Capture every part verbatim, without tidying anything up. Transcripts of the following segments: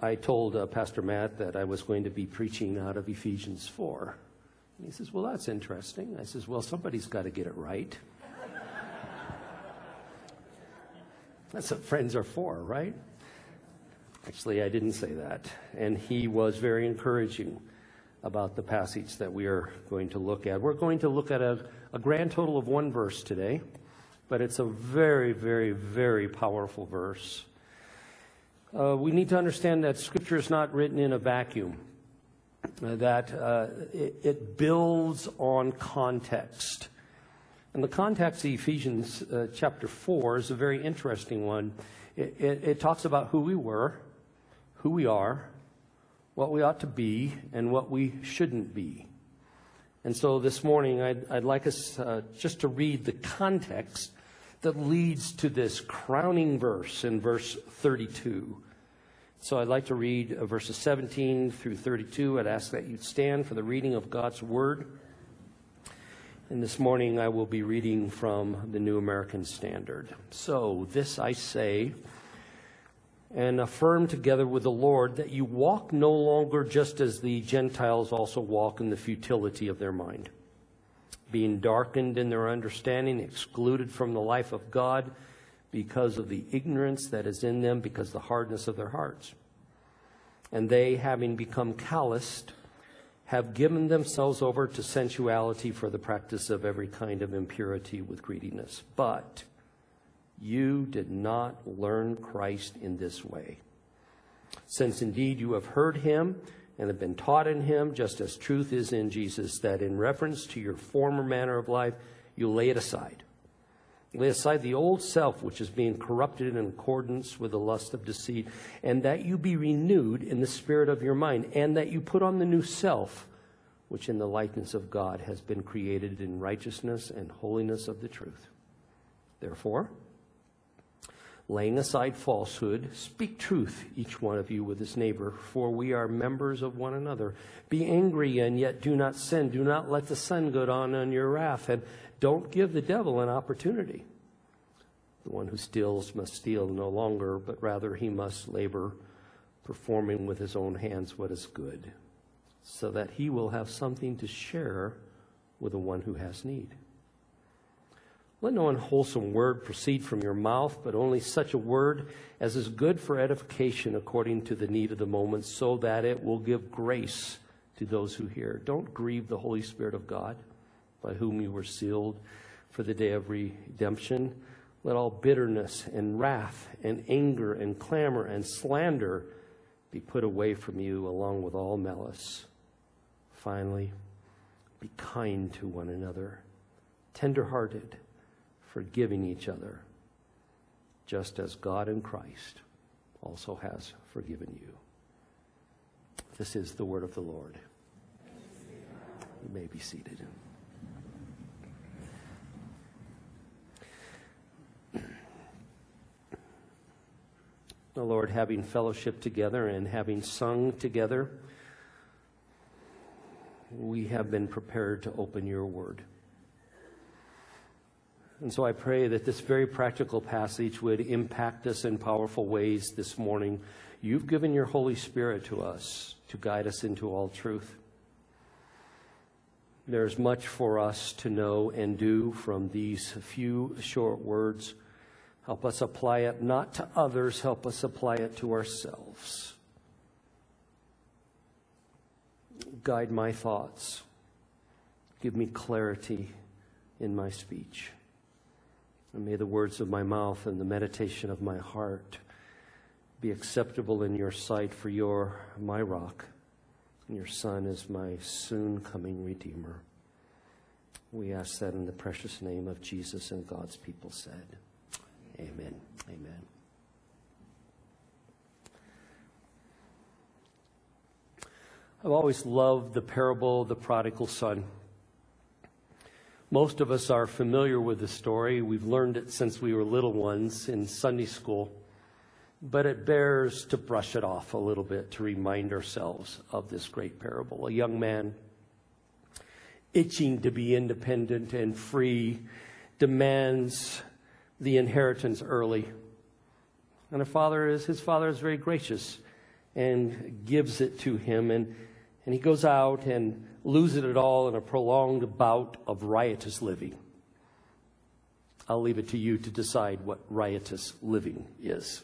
I told uh, Pastor Matt that I was going to be preaching out of Ephesians four. And he says, well, that's interesting. I says, well, somebody's got to get it right. That's what friends are for, right? Actually, I didn't say that. And he was very encouraging about the passage that we are going to look at. We're going to look at a, a grand total of one verse today, but it's a very, very, very powerful verse. Uh, we need to understand that Scripture is not written in a vacuum, uh, that uh, it, it builds on context. And the context of Ephesians uh, chapter four is a very interesting one. It, it, it talks about who we were, who we are, what we ought to be, and what we shouldn't be. And so this morning, I'd, I'd like us uh, just to read the context that leads to this crowning verse in verse thirty-two. So I'd like to read uh, verses seventeen through thirty-two. I'd ask that you'd stand for the reading of God's Word. And this morning I will be reading from the New American Standard. So this I say, and affirm together with the Lord, that you walk no longer just as the Gentiles also walk in the futility of their mind, being darkened in their understanding, excluded from the life of God because of the ignorance that is in them, because of the hardness of their hearts. And they, having become calloused, have given themselves over to sensuality for the practice of every kind of impurity with greediness. But you did not learn Christ in this way. Since indeed you have heard him and have been taught in him, just as truth is in Jesus, that in reference to your former manner of life, you lay it aside. Lay aside the old self, which is being corrupted in accordance with the lust of deceit, and that you be renewed in the spirit of your mind, and that you put on the new self, which in the likeness of God has been created in righteousness and holiness of the truth. Therefore, laying aside falsehood, speak truth, each one of you with his neighbor, for we are members of one another. Be angry and yet do not sin. Do not let the sun go down on your wrath, and don't give the devil an opportunity. The one who steals must steal no longer, but rather he must labor, performing with his own hands what is good, so that he will have something to share with the one who has need. Let no unwholesome word proceed from your mouth, but only such a word as is good for edification according to the need of the moment, so that it will give grace to those who hear. Don't grieve the Holy Spirit of God, by whom you were sealed for the day of redemption. Let all bitterness and wrath and anger and clamor and slander be put away from you, along with all malice. Finally, be kind to one another, tender-hearted, forgiving each other, just as God in Christ also has forgiven you. This is the word of the Lord. You may be seated. The Lord, having fellowship together and having sung together, we have been prepared to open your word. And so I pray that this very practical passage would impact us in powerful ways this morning. You've given your Holy Spirit to us to guide us into all truth. There's much for us to know and do from these few short words. Help us apply it not to others, help us apply it to ourselves. Guide my thoughts. Give me clarity in my speech. And may the words of my mouth and the meditation of my heart be acceptable in your sight, for you're my rock, and your Son is my soon coming Redeemer. We ask that in the precious name of Jesus, and God's people said, amen. Amen. I've always loved the parable of the prodigal son. Most of us are familiar with the story. We've learned it since we were little ones in Sunday school. But it bears to brush it off a little bit to remind ourselves of this great parable. A young man, itching to be independent and free, demands the inheritance early. And a father is, his father is very gracious and gives it to him. And, and he goes out and loses it all in a prolonged bout of riotous living. I'll leave it to you to decide what riotous living is.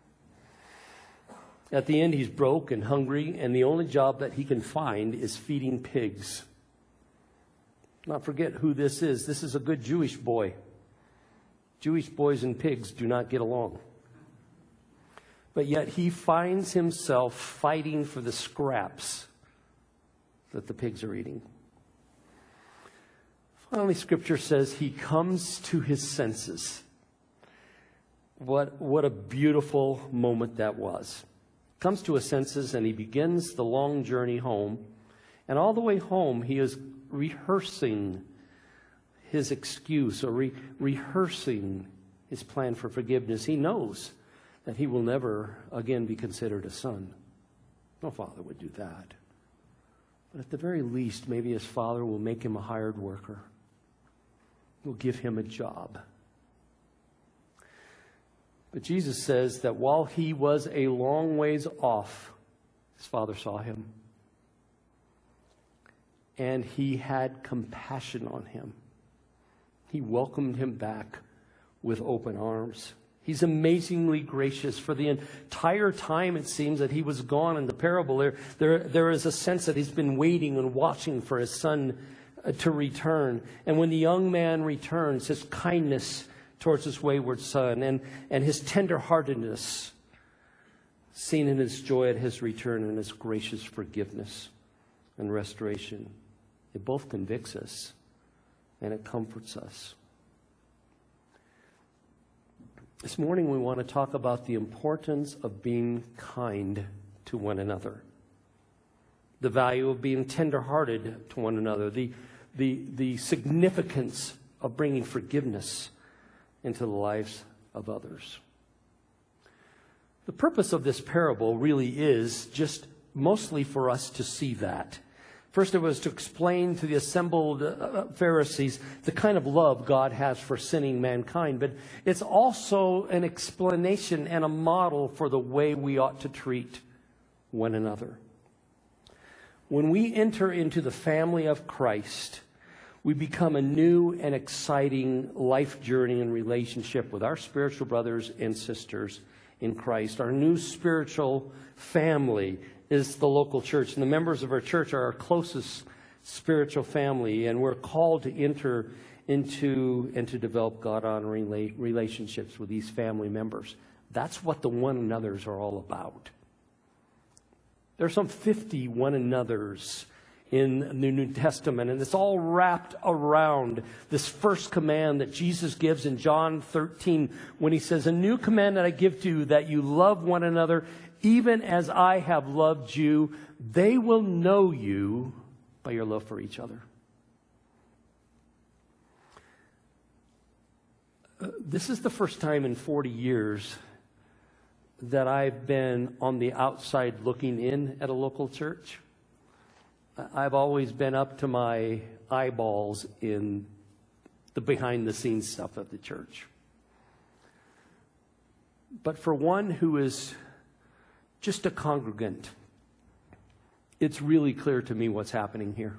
At the end, he's broke and hungry, and the only job that he can find is feeding pigs. Not forget who this is. This is a good Jewish boy. Jewish boys and pigs do not get along. But yet he finds himself fighting for the scraps that the pigs are eating. Finally, Scripture says he comes to his senses. What, what a beautiful moment that was. Comes to his senses, and he begins the long journey home. And all the way home, he is rehearsing his excuse or re- rehearsing his plan for forgiveness. He knows that he will never again be considered a son. No father would do that. But at the very least, maybe his father will make him a hired worker. Will give him a job. But Jesus says that while he was a long ways off, his father saw him. And he had compassion on him. He welcomed him back with open arms. He's amazingly gracious. For the entire time, it seems, that he was gone in the parable, there, there, there is a sense that he's been waiting and watching for his son uh, to return. And when the young man returns, his kindness towards his wayward son and, and his tenderheartedness seen in his joy at his return and his gracious forgiveness and restoration, it both convicts us and it comforts us. This morning we want to talk about the importance of being kind to one another. The value of being tenderhearted to one another. The, the, the significance of bringing forgiveness into the lives of others. The purpose of this parable really is just mostly for us to see that. First, it was to explain to the assembled uh, Pharisees the kind of love God has for sinning mankind. But it's also an explanation and a model for the way we ought to treat one another. When we enter into the family of Christ, we become a new and exciting life journey and relationship with our spiritual brothers and sisters in Christ. Our new spiritual family is the local church, and the members of our church are our closest spiritual family, and we're called to enter into and to develop God-honoring relationships with these family members. That's what the one another's are all about. There are some fifty one another's in the New Testament, and it's all wrapped around this first command that Jesus gives in John thirteen when he says, "A new command that I give to you, that you love one another, even as I have loved you. They will know you by your love for each other." Uh, this is the first time in forty years that I've been on the outside looking in at a local church. I've always been up to my eyeballs in the behind-the-scenes stuff of the church. But for one who is just a congregant, it's really clear to me what's happening here.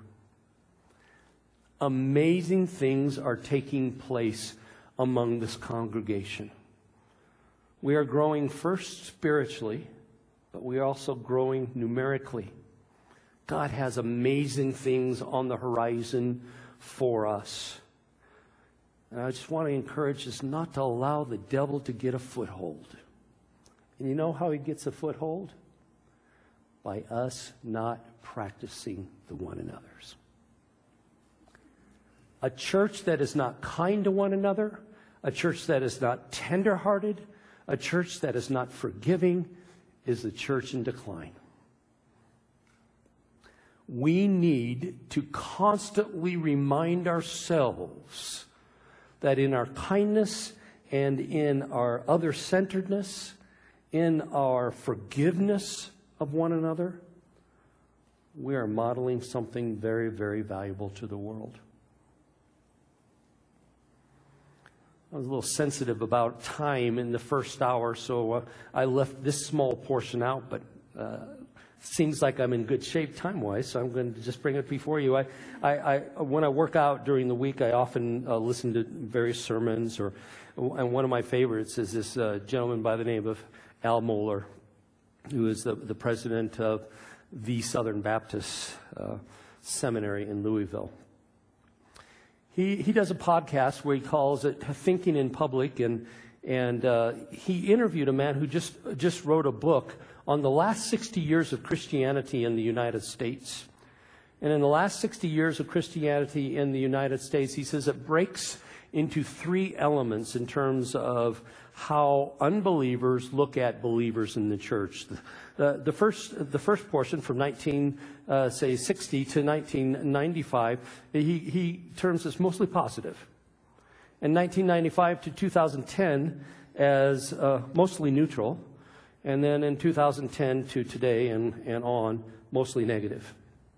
Amazing things are taking place among this congregation. We are growing first spiritually, but we are also growing numerically. God has amazing things on the horizon for us. And I just want to encourage us not to allow the devil to get a foothold. And you know how he gets a foothold? By us not practicing the one another's. A church that is not kind to one another, a church that is not tenderhearted, a church that is not forgiving, is the church in decline. We need to constantly remind ourselves that in our kindness and in our other-centeredness, in our forgiveness of one another, we are modeling something very, very valuable to the world. I was a little sensitive about time in the first hour, so uh, I left this small portion out, but uh, seems like I'm in good shape time-wise, so I'm going to just bring it before you. I, I, I when I work out during the week, I often uh, listen to various sermons, or and one of my favorites is this uh, gentleman by the name of Al Mohler, who is the, the president of the Southern Baptist uh, Seminary in Louisville. He he does a podcast where he calls it Thinking in Public, and and uh, he interviewed a man who just just wrote a book on the last sixty years of Christianity in the United States. And in the last sixty years of Christianity in the United States, he says it breaks into three elements in terms of how unbelievers look at believers in the church. The, the first the first portion from nineteen uh, say sixty to nineteen ninety-five, he, he terms as mostly positive. In nineteen ninety-five to two thousand ten as uh, mostly neutral. And then in two thousand ten to today and, and on, mostly negative.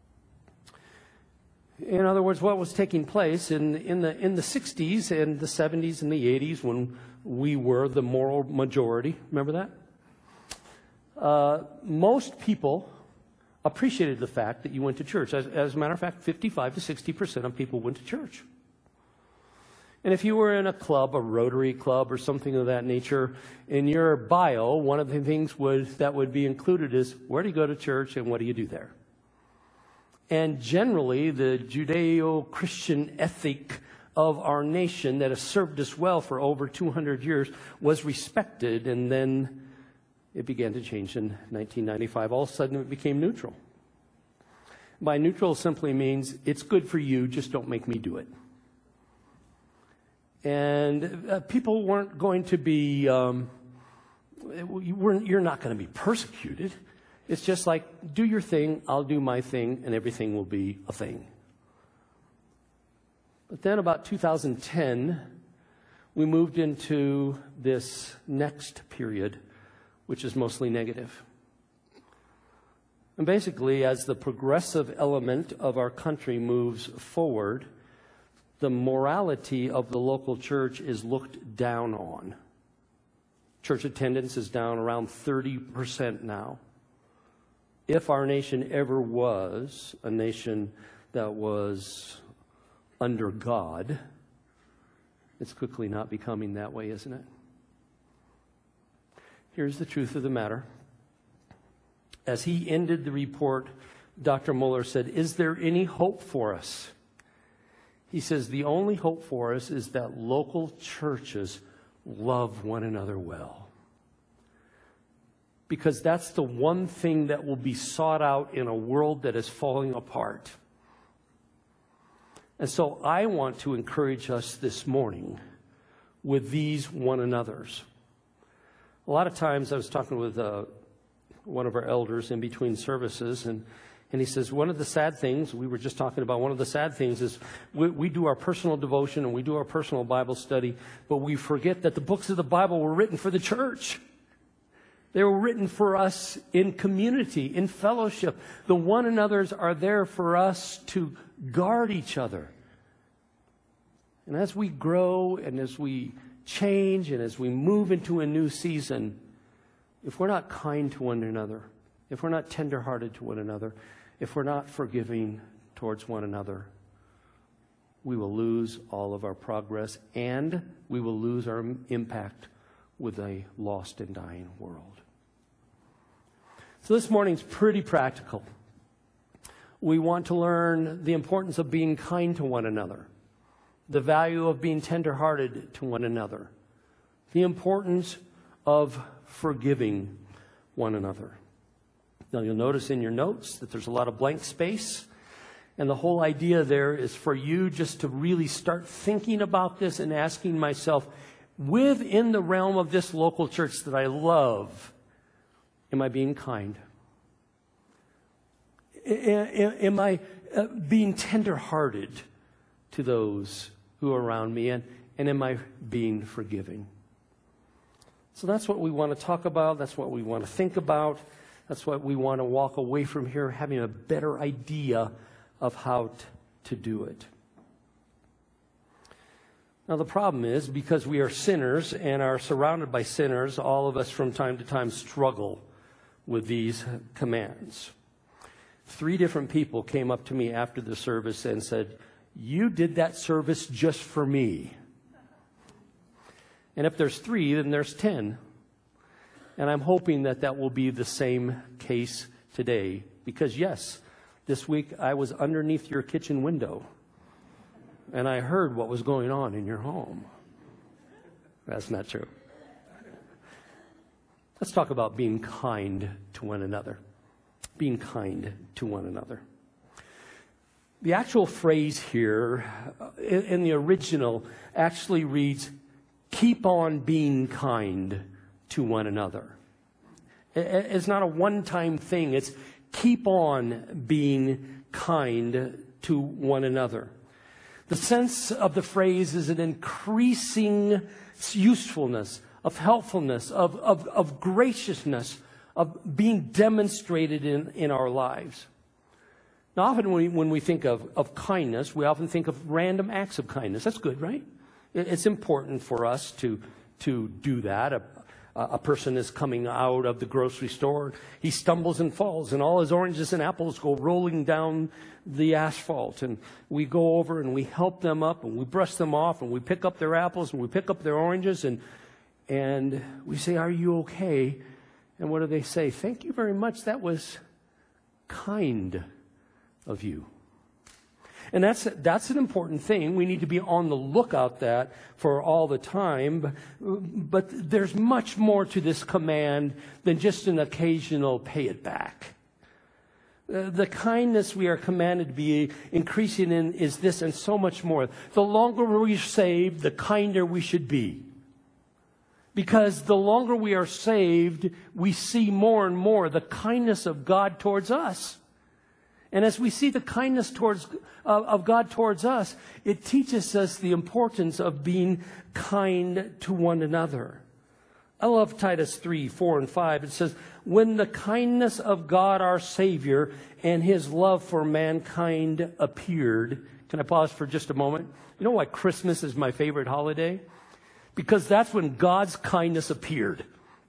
In other words, what was taking place in, in the in the sixties and the seventies and the eighties, when we were the moral majority, remember that? Uh, most people appreciated the fact that you went to church. As, as a matter of fact, fifty-five to sixty percent of people went to church. And if you were in a club, a Rotary Club or something of that nature, in your bio, one of the things would, that would be included is, where do you go to church and what do you do there? And generally, the Judeo-Christian ethic of our nation that has served us well for over two hundred years was respected, and then it began to change in nineteen ninety-five. All of a sudden, it became neutral. By neutral simply means, it's good for you, just don't make me do it. And uh, people weren't going to be, um, you weren't, you're not going to be persecuted. It's just like, do your thing, I'll do my thing, and everything will be a thing. But then about two thousand ten, we moved into this next period, which is mostly negative. And basically, as the progressive element of our country moves forward, the morality of the local church is looked down on. Church attendance is down around thirty percent now. If our nation ever was a nation that was under God, it's quickly not becoming that way, isn't it? Here's the truth of the matter. As he ended the report, Doctor Mohler said, "Is there any hope for us?" He says, the only hope for us is that local churches love one another well. Because that's the one thing that will be sought out in a world that is falling apart. And so I want to encourage us this morning with these one another's. A lot of times I was talking with uh, one of our elders in between services, and And he says, one of the sad things, we were just talking about, one of the sad things is we, we do our personal devotion and we do our personal Bible study, but we forget that the books of the Bible were written for the church. They were written for us in community, in fellowship. The one another's are there for us to guard each other. And as we grow and as we change and as we move into a new season, if we're not kind to one another, if we're not tenderhearted to one another, if we're not forgiving towards one another, we will lose all of our progress and we will lose our impact with a lost and dying world. So this morning's pretty practical. We want to learn the importance of being kind to one another, the value of being tenderhearted to one another, the importance of forgiving one another. Now, you'll notice in your notes that there's a lot of blank space. And the whole idea there is for you just to really start thinking about this and asking myself, within the realm of this local church that I love, am I being kind? Am I being tenderhearted to those who are around me? And, and am I being forgiving? So that's what we want to talk about. That's what we want to think about. That's what we want to walk away from here, having a better idea of how t- to do it. Now, the problem is, because we are sinners and are surrounded by sinners, all of us from time to time struggle with these commands. Three different people came up to me after the service and said, "You did that service just for me." And if there's three, then there's ten. And I'm hoping that that will be the same case today. Because yes, this week I was underneath your kitchen window. And I heard what was going on in your home. That's not true. Let's talk about being kind to one another. Being kind to one another. The actual phrase here in, in the original actually reads, "Keep on being kind to one another." It's not a one-time thing. It's keep on being kind to one another. The sense of the phrase is an increasing usefulness, of helpfulness, of, of, of graciousness, of being demonstrated in, in our lives. Now, often when we, when we think of, of kindness, we often think of random acts of kindness. That's good, right? It's important for us to, to do that. A, a person is coming out of the grocery store. He stumbles and falls, and all his oranges and apples go rolling down the asphalt. And we go over and we help them up, and we brush them off, and we pick up their apples, and we pick up their oranges, and and we say, "Are you okay?" And what do they say? "Thank you very much. That was kind of you." And that's that's an important thing. We need to be on the lookout that for all the time. But there's much more to this command than just an occasional pay it back. Uh, the kindness we are commanded to be increasing in is this and so much more. The longer we're saved, the kinder we should be. Because the longer we are saved, we see more and more the kindness of God towards us. And as we see the kindness towards uh, of God towards us, it teaches us the importance of being kind to one another. I love Titus three, four, and five. It says, "When the kindness of God our Savior and His love for mankind appeared." Can I pause for just a moment? You know why Christmas is my favorite holiday? Because that's when God's kindness appeared.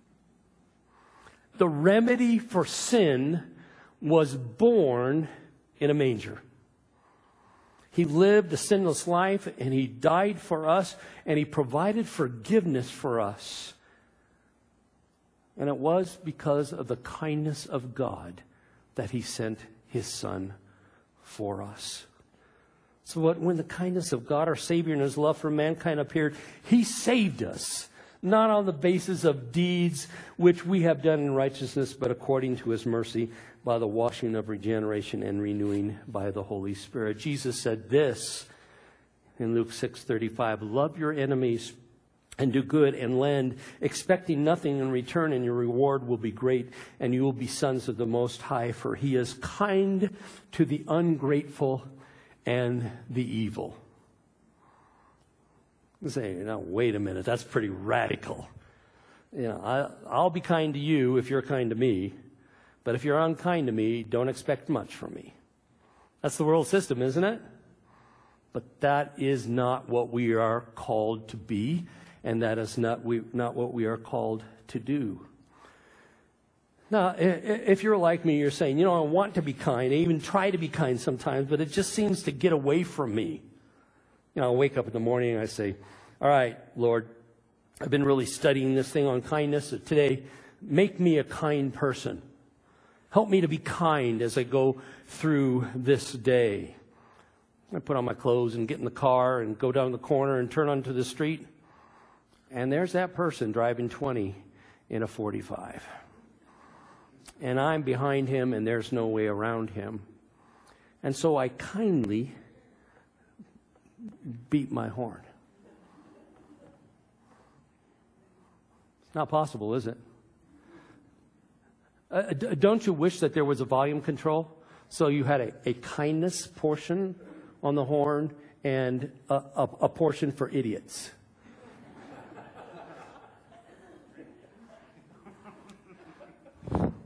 The remedy for sin was born in a manger. He lived a sinless life, and He died for us, and He provided forgiveness for us. And it was because of the kindness of God that He sent His Son for us. So what, when the kindness of God, our Savior, and His love for mankind appeared, He saved us, not on the basis of deeds which we have done in righteousness, but according to His mercy, by the washing of regeneration and renewing by the Holy Spirit. Jesus said this in Luke six thirty-five, "Love your enemies and do good and lend, expecting nothing in return, and your reward will be great, and you will be sons of the Most High, for He is kind to the ungrateful and the evil." You say, "Now, wait a minute, that's pretty radical. You know, I, I'll be kind to you if you're kind to me, but if you're unkind to me, don't expect much from me." That's the world system, isn't it? But that is not what we are called to be, and that is not we not what we are called to do. Now, if you're like me, you're saying, you know, I want to be kind. I even try to be kind sometimes, but it just seems to get away from me. You know, I wake up in the morning and I say, "All right, Lord, I've been really studying this thing on kindness. So today, make me a kind person. Help me to be kind as I go through this day." I put on my clothes and get in the car and go down the corner and turn onto the street. And there's that person driving twenty in a forty-five. And I'm behind him, and there's no way around him. And so I kindly beat my horn. It's not possible, is it? Uh, d- don't you wish that there was a volume control? So you had a, a kindness portion on the horn and a, a, a portion for idiots.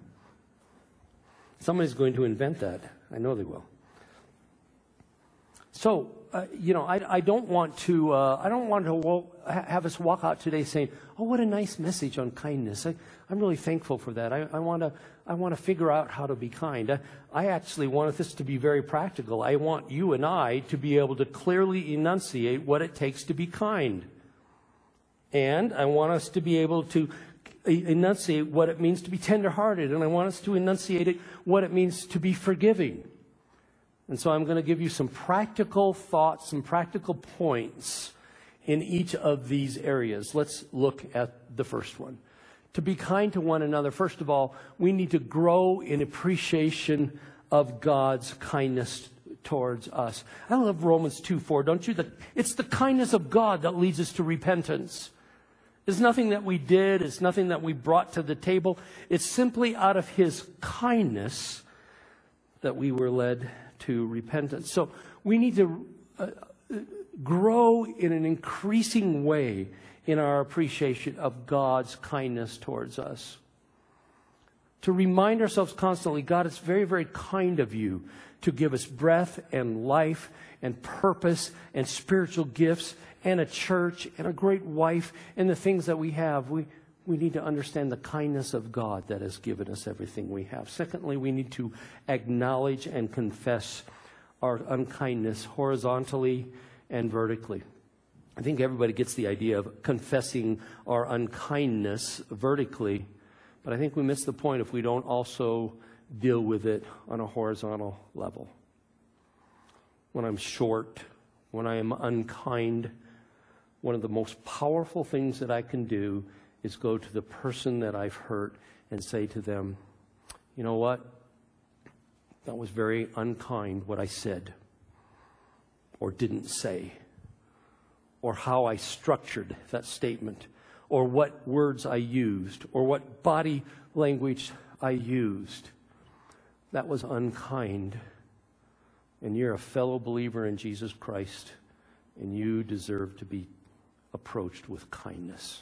Somebody's going to invent that. I know they will. So, uh, you know, I, I don't want to, uh, I don't want to wo- have us walk out today saying, oh, what a nice message on kindness. I, I'm really thankful for that. I, I want to, I want to figure out how to be kind. I, I actually want this to be very practical. I want you and I to be able to clearly enunciate what it takes to be kind. And I want us to be able to enunciate what it means to be tenderhearted. And I want us to enunciate it, what it means to be forgiving. And so I'm going to give you some practical thoughts, some practical points in each of these areas. Let's look at the first one. To be kind to one another, first of all, we need to grow in appreciation of God's kindness towards us. I love Romans two four, don't you? The, it's the kindness of God that leads us to repentance. It's nothing that we did. It's nothing that we brought to the table. It's simply out of His kindness that we were led to repentance. So we need to uh, grow in an increasing way in our appreciation of God's kindness towards us. To remind ourselves constantly, God, it's very, very kind of you to give us breath and life and purpose and spiritual gifts and a church and a great wife and the things that we have. We We need to understand the kindness of God that has given us everything we have. Secondly, we need to acknowledge and confess our unkindness horizontally and vertically. I think everybody gets the idea of confessing our unkindness vertically, but I think we miss the point if we don't also deal with it on a horizontal level. When I'm short, when I am unkind, one of the most powerful things that I can do is go to the person that I've hurt and say to them, you know what? That was very unkind what I said or didn't say, or how I structured that statement, or what words I used, or what body language I used. That was unkind. And you're a fellow believer in Jesus Christ, and you deserve to be approached with kindness.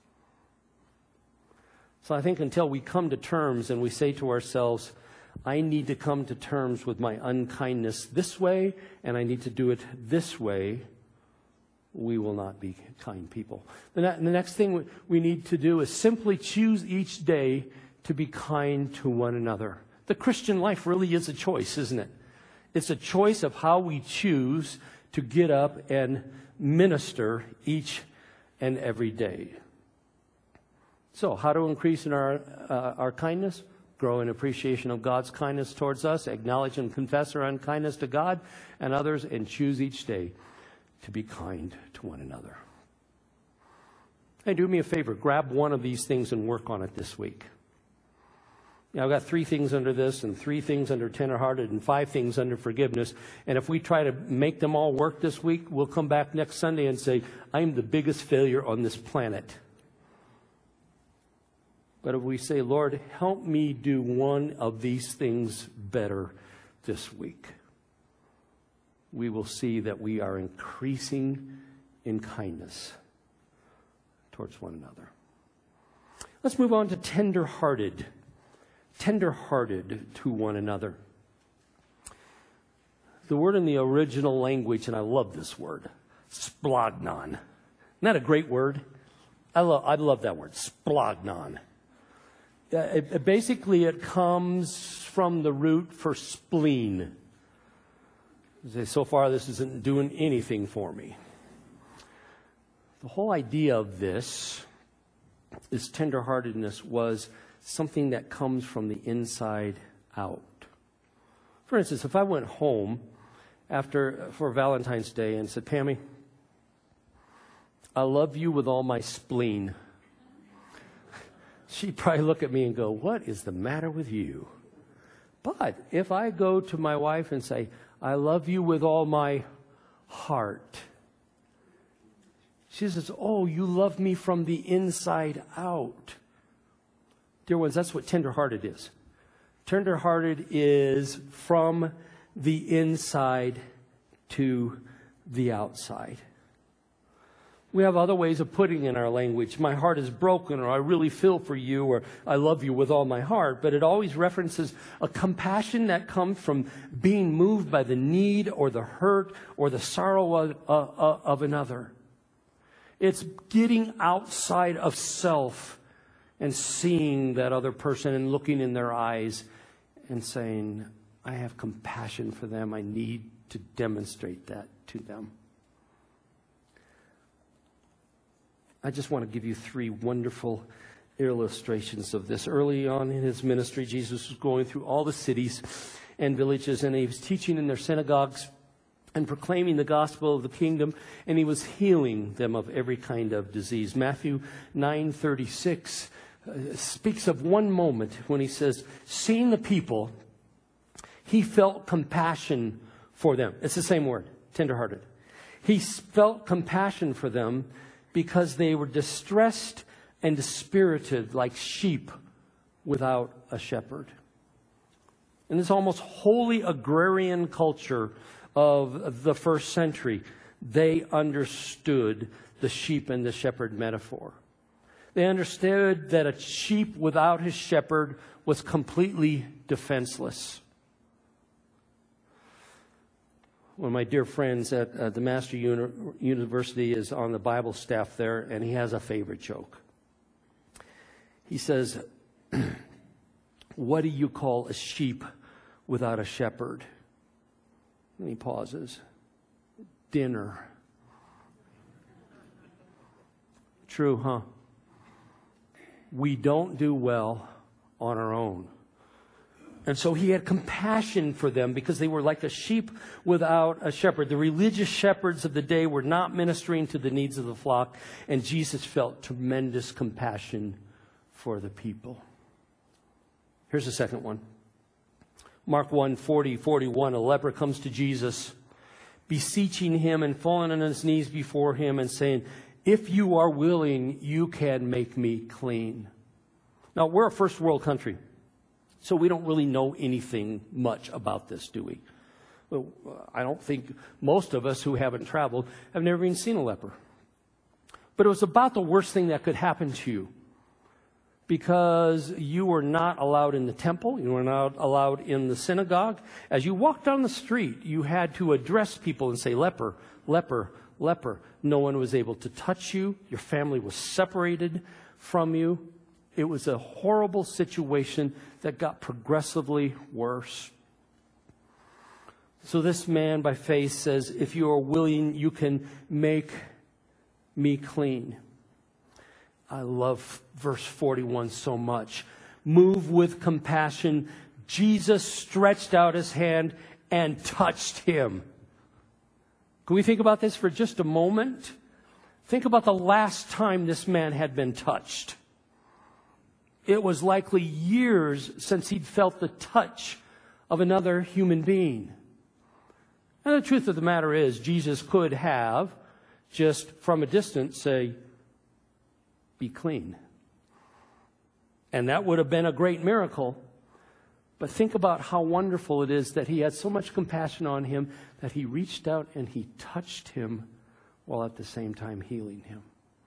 So I think until we come to terms and we say to ourselves, I need to come to terms with my unkindness this way, and I need to do it this way, we will not be kind people. The, ne- the next thing we need to do is simply choose each day to be kind to one another. The Christian life really is a choice, isn't it? It's a choice of how we choose to get up and minister each and every day. So, how to increase in our uh, our kindness? Grow in appreciation of God's kindness towards us, acknowledge and confess our unkindness to God and others, and choose each day to be kind to one another. Hey, do me a favor, grab one of these things and work on it this week. Now, I've got three things under this, and three things under tenderhearted, and five things under forgiveness. And if we try to make them all work this week, we'll come back next Sunday and say, I'm the biggest failure on this planet. But if we say, Lord, help me do one of these things better this week, we will see that we are increasing in kindness towards one another. Let's move on to tender-hearted. Tender-hearted to one another. The word in the original language, and I love this word, splagnon. Isn't that a great word? I love, I love that word, splagnon. Uh, it, it basically, it comes from the root for spleen. So far, this isn't doing anything for me. The whole idea of this, this tenderheartedness, was something that comes from the inside out. For instance, if I went home after for Valentine's Day and said, Pammy, I love you with all my spleen, she'd probably look at me and go, what is the matter with you? But if I go to my wife and say, I love you with all my heart, she says, oh, you love me from the inside out. Dear ones, that's what tenderhearted is. Tenderhearted is from the inside to the outside. We have other ways of putting in our language. My heart is broken, or I really feel for you, or I love you with all my heart. But it always references a compassion that comes from being moved by the need or the hurt or the sorrow of, uh, of another. It's getting outside of self and seeing that other person and looking in their eyes and saying, I have compassion for them. I need to demonstrate that to them. I just want to give you three wonderful illustrations of this. Early on in his ministry, Jesus was going through all the cities and villages, and he was teaching in their synagogues and proclaiming the gospel of the kingdom, and he was healing them of every kind of disease. Matthew nine thirty-six uh, speaks of one moment when he says, seeing the people, he felt compassion for them. It's the same word, tenderhearted. He felt compassion for them because they were distressed and dispirited like sheep without a shepherd. In this almost wholly agrarian culture of the first century, they understood the sheep and the shepherd metaphor. They understood that a sheep without his shepherd was completely defenseless. One of my dear friends at uh, the Master Uni- University is on the Bible staff there, and he has a favorite joke. He says, what do you call a sheep without a shepherd? And he pauses. Dinner. True, huh? We don't do well on our own. And so he had compassion for them because they were like a sheep without a shepherd. The religious shepherds of the day were not ministering to the needs of the flock, and Jesus felt tremendous compassion for the people. Here's the second one. Mark one, forty, forty-one, a leper comes to Jesus, beseeching him and falling on his knees before him and saying, if you are willing, you can make me clean. Now, we're a first world country. So we don't really know anything much about this, do we? Well, I don't think most of us who haven't traveled have never even seen a leper. But it was about the worst thing that could happen to you, because you were not allowed in the temple. You were not allowed in the synagogue. As you walked down the street, you had to address people and say, leper, leper, leper. No one was able to touch you. Your family was separated from you. It was a horrible situation that got progressively worse. So this man by faith says, if you are willing, you can make me clean. I love verse forty-one so much. Moved with compassion, Jesus stretched out his hand and touched him. Can we think about this for just a moment? Think about the last time this man had been touched. It was likely years since he'd felt the touch of another human being. And the truth of the matter is, Jesus could have, just from a distance, say, be clean. And that would have been a great miracle. But think about how wonderful it is that he had so much compassion on him that he reached out and he touched him while at the same time healing him.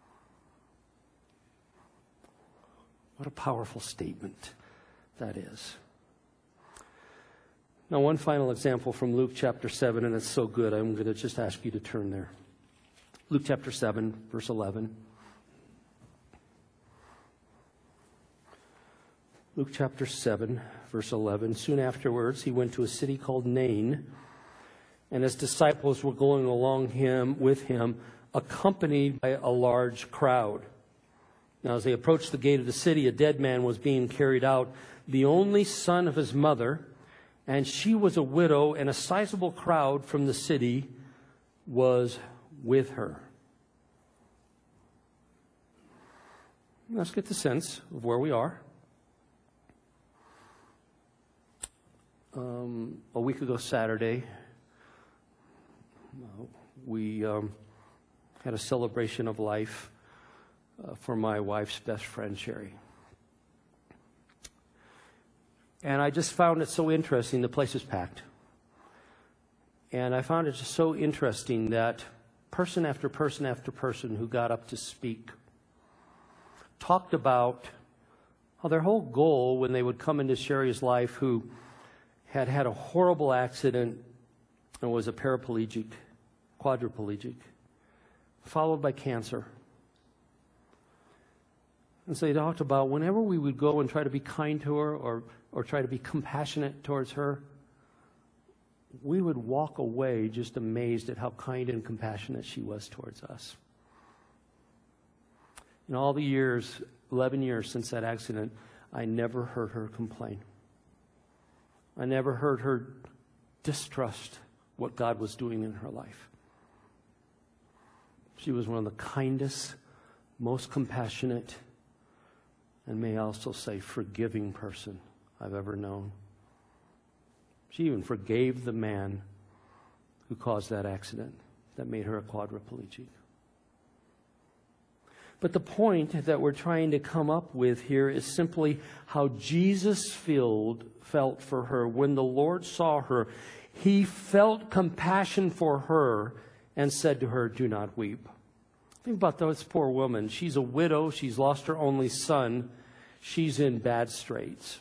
What a powerful statement that is. Now, one final example from Luke chapter seven, and it's so good, I'm going to just ask you to turn there. Luke chapter seven, verse eleven. Luke chapter seven, verse eleven. Soon afterwards, he went to a city called Nain, and his disciples were going along him with him, accompanied by a large crowd. Now, as they approached the gate of the city, a dead man was being carried out, the only son of his mother, and she was a widow, and a sizable crowd from the city was with her. Let's get the sense of where we are. Um, a week ago Saturday, we um, had a celebration of life Uh, for my wife's best friend, Sherry. And I just found it so interesting. The place was packed. And I found it just so interesting that person after person after person who got up to speak talked about how their whole goal when they would come into Sherry's life, who had had a horrible accident and was a paraplegic, quadriplegic, followed by cancer. And so they talked about whenever we would go and try to be kind to her or, or try to be compassionate towards her, we would walk away just amazed at how kind and compassionate she was towards us. In all the years, eleven years since that accident, I never heard her complain. I never heard her distrust what God was doing in her life. She was one of the kindest, most compassionate, and may I also say forgiving person I've ever known. She even forgave the man who caused that accident that made her a quadriplegic. But the point that we're trying to come up with here is simply how Jesus filled, felt for her. When the Lord saw her, he felt compassion for her and said to her, "Do not weep." Think about this poor woman. She's a widow. She's lost her only son. She's in bad straits.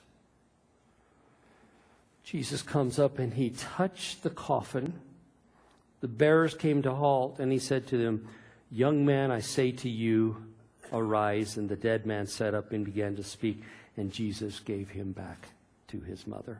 Jesus comes up and he touched the coffin. The bearers came to halt, and he said to them, "Young man, I say to you, arise." And the dead man sat up and began to speak, and Jesus gave him back to his mother.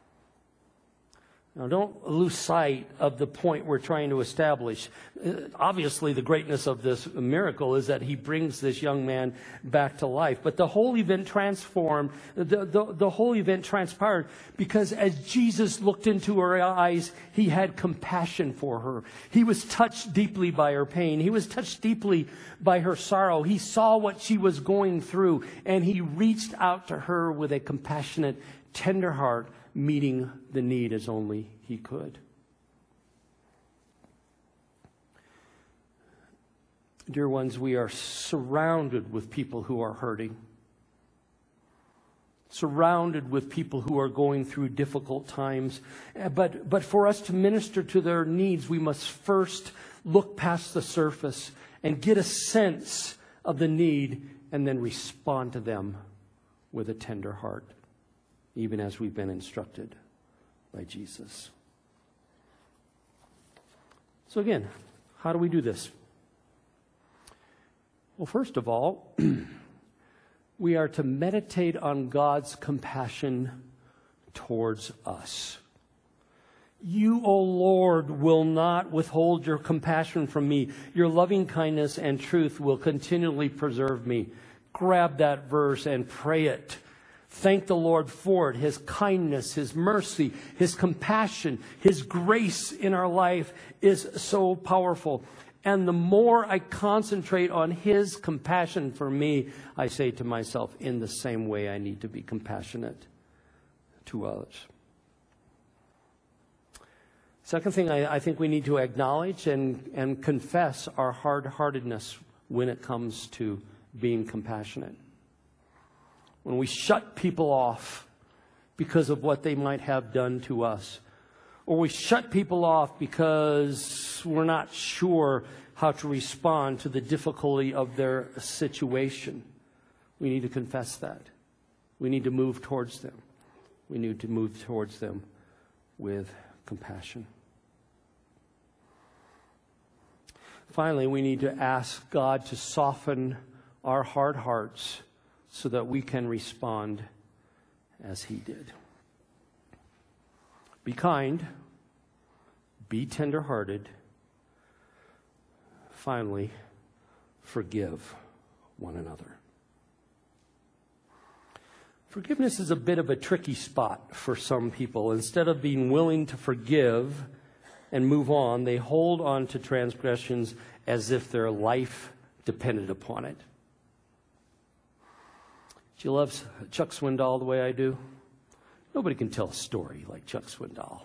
Now, don't lose sight of the point we're trying to establish. Uh, obviously, the greatness of this miracle is that he brings this young man back to life. But the whole event transformed, the, the, the whole event transpired because as Jesus looked into her eyes, he had compassion for her. He was touched deeply by her pain. He was touched deeply by her sorrow. He saw what she was going through, and he reached out to her with a compassionate, tender heart, meeting the need as only he could. Dear ones, we are surrounded with people who are hurting, surrounded with people who are going through difficult times. But, but for us to minister to their needs, we must first look past the surface and get a sense of the need and then respond to them with a tender heart, even as we've been instructed by Jesus. So again, how do we do this? Well, first of all, we are to meditate on God's compassion towards us. You, O Lord, will not withhold your compassion from me. Your loving kindness and truth will continually preserve me. Grab that verse and pray it. Thank the Lord for it. His kindness, His mercy, His compassion, His grace in our life is so powerful. And the more I concentrate on His compassion for me, I say to myself, in the same way I need to be compassionate to others. Second thing, I, I think we need to acknowledge and, and confess our hard-heartedness when it comes to being compassionate. When we shut people off because of what they might have done to us, or we shut people off because we're not sure how to respond to the difficulty of their situation, we need to confess that. We need to move towards them. We need to move towards them with compassion. Finally, we need to ask God to soften our hard hearts so that we can respond as He did. Be kind. Be tender-hearted. Finally, forgive one another. Forgiveness is a bit of a tricky spot for some people. Instead of being willing to forgive and move on, they hold on to transgressions as if their life depended upon it. Do you love Chuck Swindoll the way I do? Nobody can tell a story like Chuck Swindoll.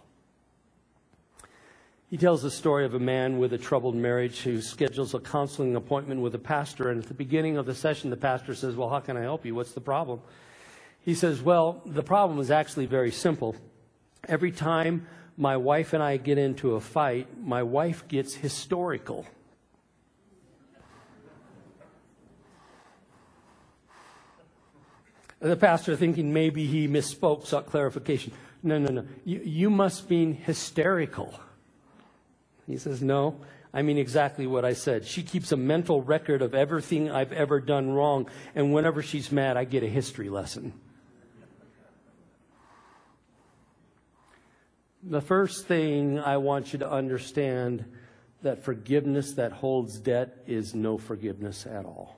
He tells the story of a man with a troubled marriage who schedules a counseling appointment with a pastor. And at the beginning of the session, the pastor says, "Well, how can I help you? What's the problem?" He says, "Well, the problem is actually very simple. Every time my wife and I get into a fight, my wife gets historical. The pastor, thinking maybe he misspoke, sought clarification. No, no, no. You, you must mean hysterical. He says, no, I mean exactly what I said. She keeps a mental record of everything I've ever done wrong, and whenever she's mad, I get a history lesson. The first thing I want you to understand, that forgiveness that holds debt is no forgiveness at all.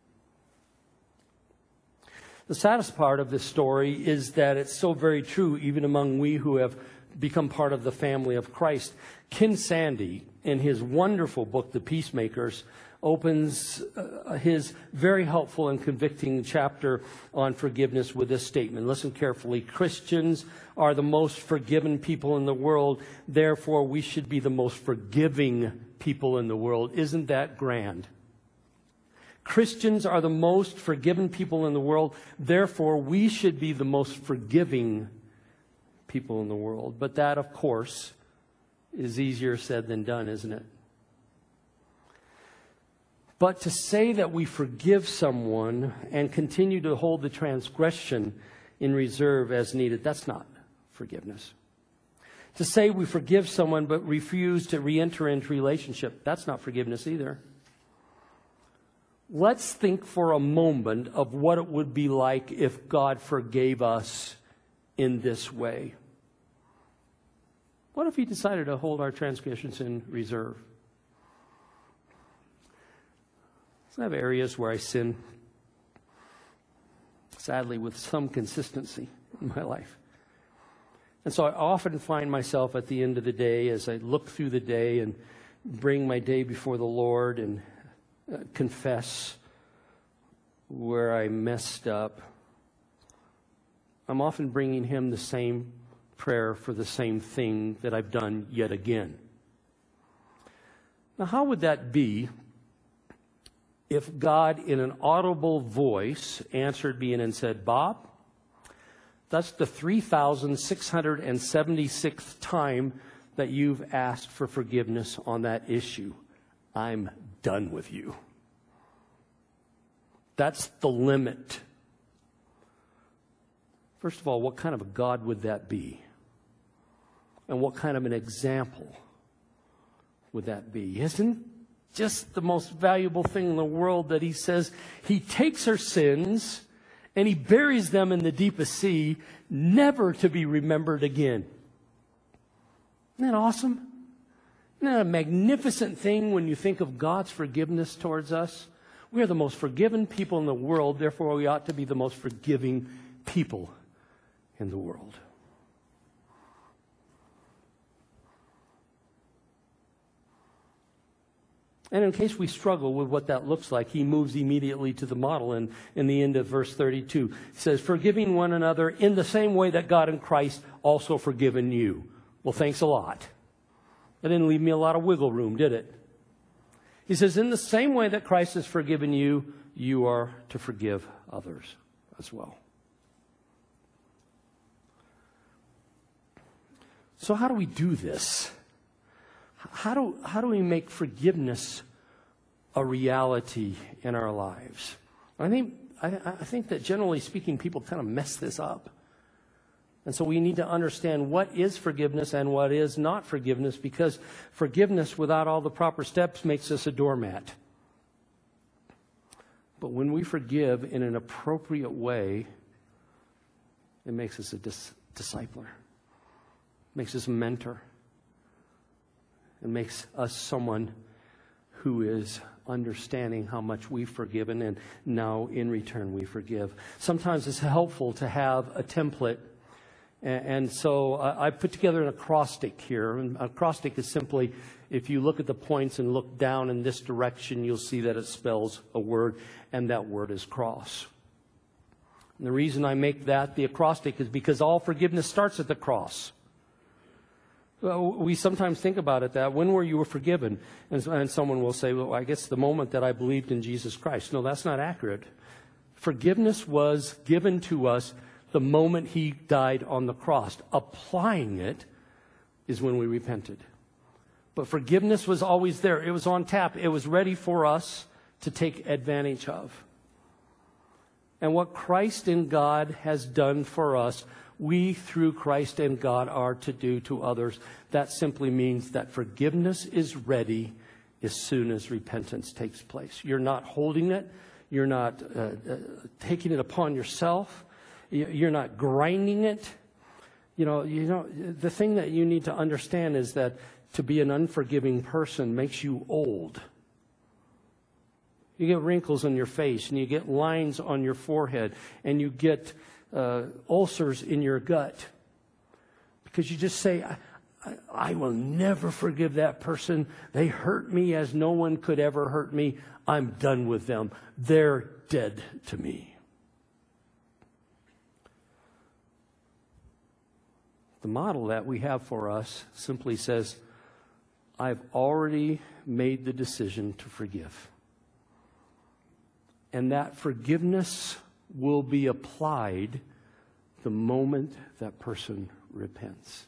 The saddest part of this story is that it's so very true even among we who have become part of the family of Christ. Ken Sande, in his wonderful book, The Peacemakers, opens uh, his very helpful and convicting chapter on forgiveness with this statement. Listen carefully. Christians are the most forgiven people in the world. Therefore, we should be the most forgiving people in the world. Isn't that grand? Christians are the most forgiven people in the world. Therefore, we should be the most forgiving people in the world. But that, of course, is easier said than done, isn't it? But to say that we forgive someone and continue to hold the transgression in reserve as needed, that's not forgiveness. To say we forgive someone but refuse to re-enter into relationship, that's not forgiveness either. Let's think for a moment of what it would be like if God forgave us in this way. What if He decided to hold our transgressions in reserve? I have areas where I sin, sadly, with some consistency in my life. And so I often find myself at the end of the day, as I look through the day and bring my day before the Lord and uh, confess where I messed up, I'm often bringing Him the same prayer for the same thing that I've done yet again. Now, how would that be if God, in an audible voice, answered me and said, Bob, that's the three thousand six hundred seventy-sixth time that you've asked for forgiveness on that issue. I'm done with you. That's the limit. First of all, what kind of a God would that be? And what kind of an example would that be? Isn't just the most valuable thing in the world that He says He takes our sins and He buries them in the deepest sea, never to be remembered again? Isn't that awesome? Isn't that a magnificent thing when you think of God's forgiveness towards us? We are the most forgiven people in the world, therefore we ought to be the most forgiving people in the world. And in case we struggle with what that looks like, he moves immediately to the model in, in the end of verse thirty-two. He says, forgiving one another in the same way that God in Christ also forgiven you. Well, thanks a lot. That didn't leave me a lot of wiggle room, did it? He says, in the same way that Christ has forgiven you, you are to forgive others as well. So how do we do this? How do, how do we make forgiveness a reality in our lives? I think, I, I think that generally speaking, people kind of mess this up. And so we need to understand what is forgiveness and what is not forgiveness, because forgiveness without all the proper steps makes us a doormat. But when we forgive in an appropriate way, it makes us a dis- discipler. It makes us a mentor. It makes us someone who is understanding how much we've forgiven, and now in return we forgive. Sometimes it's helpful to have a template. And, and so uh, I put together an acrostic here. And acrostic is simply, if you look at the points and look down in this direction, you'll see that it spells a word, and that word is cross. And the reason I make that the acrostic is because all forgiveness starts at the cross. Well, we sometimes think about it that, when were you forgiven? And, and someone will say, well, I guess the moment that I believed in Jesus Christ. No, that's not accurate. Forgiveness was given to us the moment He died on the cross. Applying it is when we repented. But forgiveness was always there. It was on tap. It was ready for us to take advantage of. And what Christ and God has done for us, we through Christ and God are to do to others. That simply means that forgiveness is ready as soon as repentance takes place. You're not holding it. You're not uh, uh, taking it upon yourself. You're not grinding it. You know, you know, the thing that you need to understand is that to be an unforgiving person makes you old. You get wrinkles on your face, and you get lines on your forehead, and you get uh, ulcers in your gut. Because you just say, I, I, I will never forgive that person. They hurt me as no one could ever hurt me. I'm done with them. They're dead to me. The model that we have for us simply says, I've already made the decision to forgive. And that forgiveness will be applied the moment that person repents.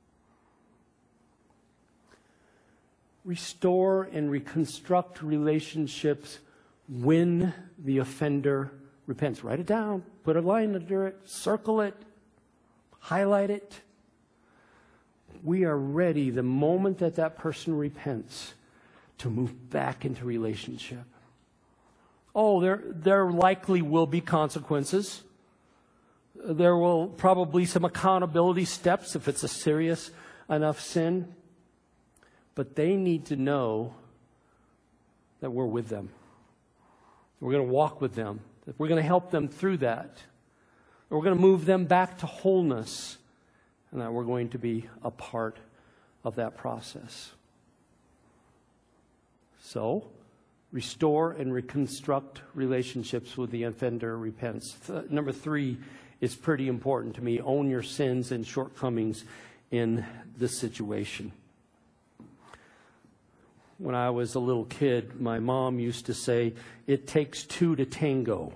Restore and reconstruct relationships when the offender repents. Write it down. Put a line under it. Circle it. Highlight it. We are ready the moment that that person repents to move back into relationship. Oh, there, there likely will be consequences. There will probably some accountability steps if it's a serious enough sin. But they need to know that we're with them. We're going to walk with them. That we're going to help them through that. We're going to move them back to wholeness. And that we're going to be a part of that process. So, restore and reconstruct relationships with the offender repents. Th- number three is pretty important to me. Own your sins and shortcomings in this situation. When I was a little kid, my mom used to say, it takes two to tango.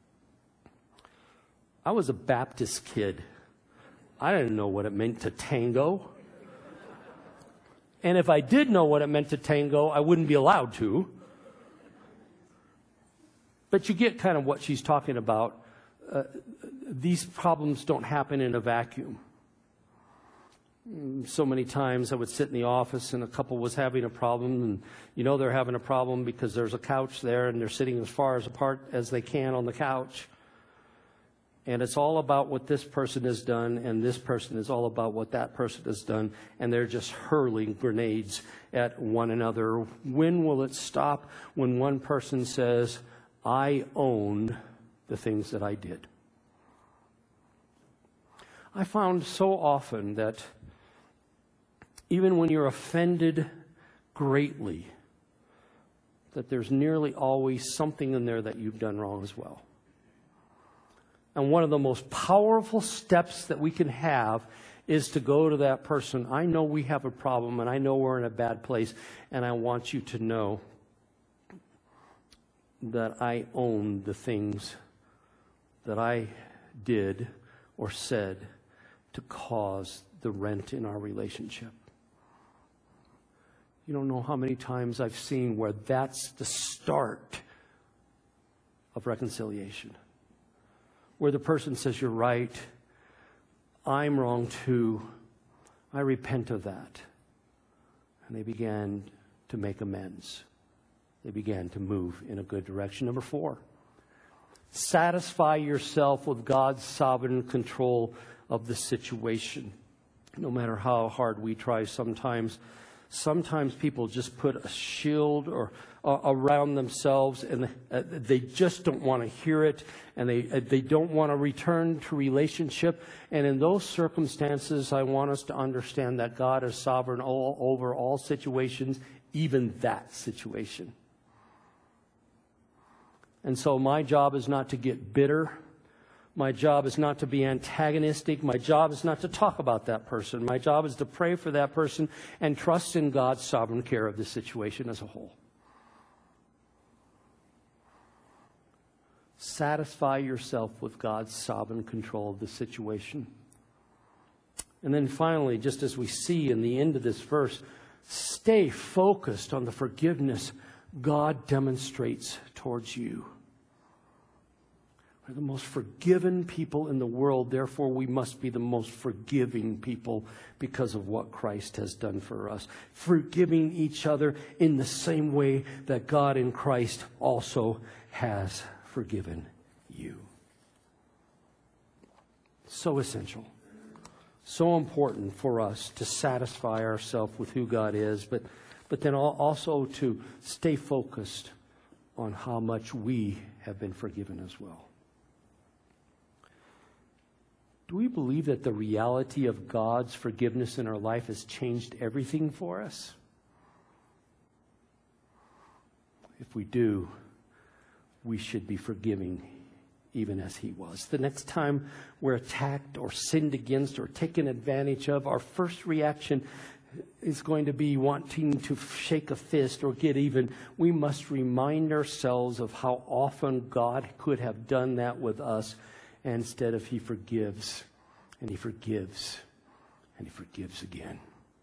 I was a Baptist kid. I didn't know what it meant to tango. And if I did know what it meant to tango, I wouldn't be allowed to. But you get kind of what she's talking about. Uh, these problems don't happen in a vacuum. So many times I would sit in the office and a couple was having a problem, and you know they're having a problem because there's a couch there and they're sitting as far as apart as they can on the couch. And it's all about what this person has done, and this person is all about what that person has done, and they're just hurling grenades at one another. When will it stop? When one person says, I own the things that I did. I found so often that even when you're offended greatly, that there's nearly always something in there that you've done wrong as well. And one of the most powerful steps that we can have is to go to that person. I know we have a problem, and I know we're in a bad place, and I want you to know that I own the things that I did or said to cause the rent in our relationship. You don't know how many times I've seen where that's the start of reconciliation. Where the person says, you're right, I'm wrong too, I repent of that. And they began to make amends. They began to move in a good direction. Number four, satisfy yourself with God's sovereign control of the situation. No matter how hard we try sometimes, sometimes people just put a shield or uh, around themselves, and uh, they just don't want to hear it, and they uh, they don't want to return to relationship. And in those circumstances, I want us to understand that God is sovereign all over all situations, even that situation. And so my job is not to get bitter. My job is not to be antagonistic. My job is not to talk about that person. My job is to pray for that person and trust in God's sovereign care of the situation as a whole. Satisfy yourself with God's sovereign control of the situation. And then finally, just as we see in the end of this verse, stay focused on the forgiveness God demonstrates towards you. We're the most forgiven people in the world. Therefore, we must be the most forgiving people because of what Christ has done for us. Forgiving each other in the same way that God in Christ also has forgiven you. So essential. So important for us to satisfy ourselves with who God is, but, but then also to stay focused on how much we have been forgiven as well. Do we believe that the reality of God's forgiveness in our life has changed everything for us? If we do, we should be forgiving even as He was. The next time we're attacked or sinned against or taken advantage of, our first reaction is going to be wanting to shake a fist or get even. We must remind ourselves of how often God could have done that with us. And instead of He forgives, and He forgives, and He forgives again.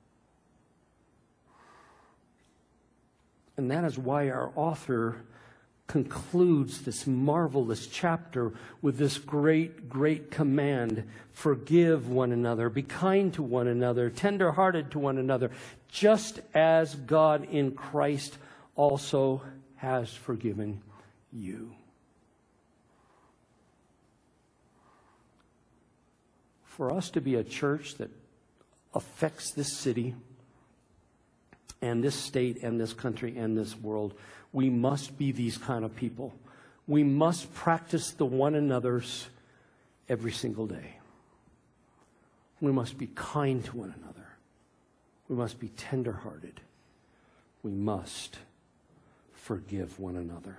And that is why our author concludes this marvelous chapter with this great, great command. Forgive one another, be kind to one another, tender-hearted to one another, just as God in Christ also has forgiven you. For us to be a church that affects this city and this state and this country and this world, we must be these kind of people. We must practice the one another's every single day. We must be kind to one another. We must be tender-hearted. We must forgive one another.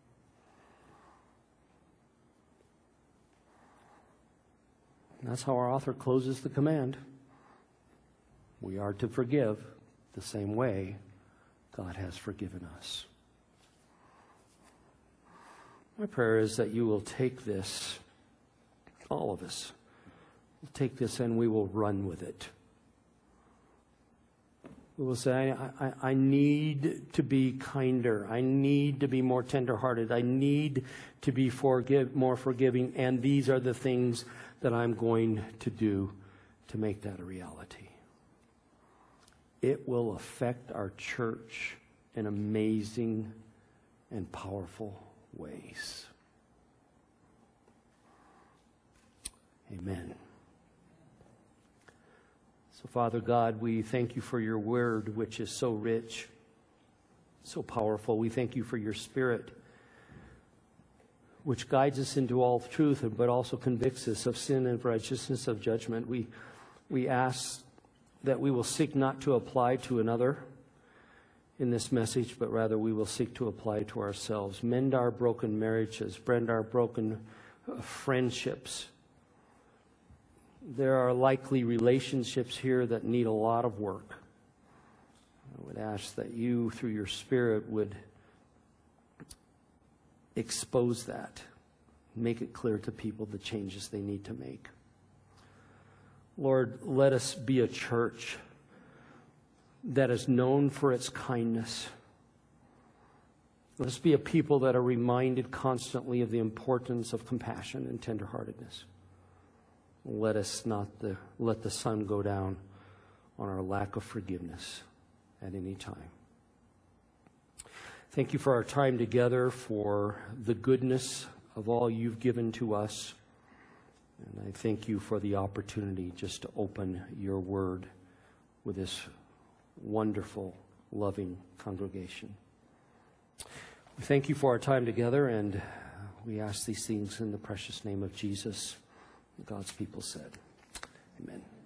And that's how our author closes the command. We are to forgive the same way God has forgiven us. My prayer is that you will take this, all of us, will take this and we will run with it. We will say, I, I, I need to be kinder. I need to be more tenderhearted. I need to be forgive, more forgiving. And these are the things that I'm going to do to make that a reality. It will affect our church in amazing and powerful ways. Amen. So, Father God, we thank you for your word, which is so rich, so powerful. We thank you for your Spirit, which guides us into all truth, but also convicts us of sin and righteousness, of judgment. We, we ask that we will seek not to apply to another in this message, but rather we will seek to apply to ourselves. Mend our broken marriages, mend our broken uh, friendships. There are likely relationships here that need a lot of work. I would ask that you, through your Spirit, would expose that, make it clear to people the changes they need to make. Lord, let us be a church that is known for its kindness. Let us be a people that are reminded constantly of the importance of compassion and tenderheartedness. Let us not the, let the sun go down on our lack of forgiveness at any time. Thank you for our time together, for the goodness of all you've given to us. And I thank you for the opportunity just to open your word with this wonderful, loving congregation. We thank you for our time together, and we ask these things in the precious name of Jesus. God's people said, amen.